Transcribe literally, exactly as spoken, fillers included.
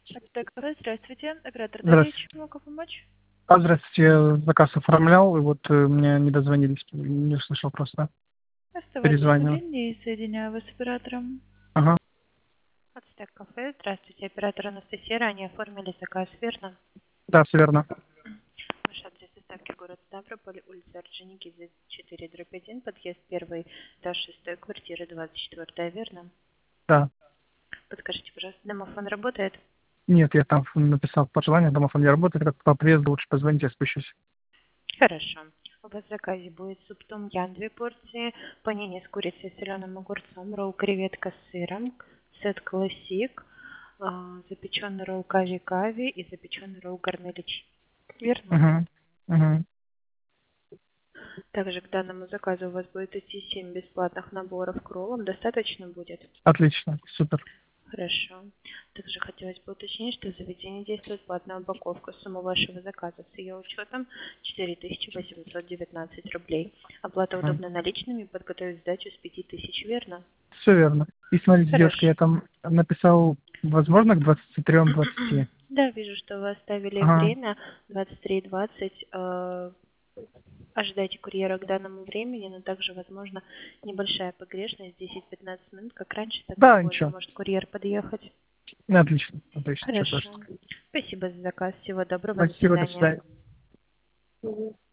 Так, здравствуйте. Оператор Дарья, Здравствуйте. чем могу помочь? А, здравствуйте, я заказ оформлял, и вот э, мне не дозвонились, не услышал просто. Оставайтесь на Перезваниваю. линии и соединяю вас с оператором. Ага, Ацтек кафе. Здравствуйте, оператор Анастасия. Ранее оформили заказ, верно? да, все верно. Ваш адрес доставки город Ставрополь, улица Орджоникидзе, четыре, дробь один, подъезд первый, этаж шестой, квартира двадцать четыре, верно? Да. Подскажите, пожалуйста, домофон работает? Нет, я там написал пожелание, домофон не работает, как по приезду лучше позвоните, я спущусь. Хорошо. У вас в заказе будет суп том ян, две порции, панини с курицей и соленым огурцом, ролл креветка с сыром, сет классик, а, запеченный ролл кави-кави и запеченный ролл гарнелич. Верно? Угу. Угу. Также к данному заказу у вас будет идти семь бесплатных наборов к роллам. Достаточно будет? Отлично, супер. Хорошо. Также хотелось бы уточнить, что в заведении действует платная упаковка. Сумма вашего заказа с ее учетом четыре тысячи восемьсот девятнадцать рублей. Оплата Угу. удобна наличными, подготовить сдачу с пяти тысяч, верно? Все верно. И смотрите, девушка, Хорошо. я там написал, возможно, к двадцати трём двадцати. Да, вижу, что вы оставили Ага. время двадцать три двадцать. Э, ожидайте курьера к данному времени, но также, возможно, небольшая погрешность, десять-пятнадцать минут, как раньше, так и Да, позже ничего. может курьер подъехать. Ну, отлично, отлично, все Хорошо. просто. Спасибо за заказ. Всего доброго. До Спасибо, до свидания. свидания.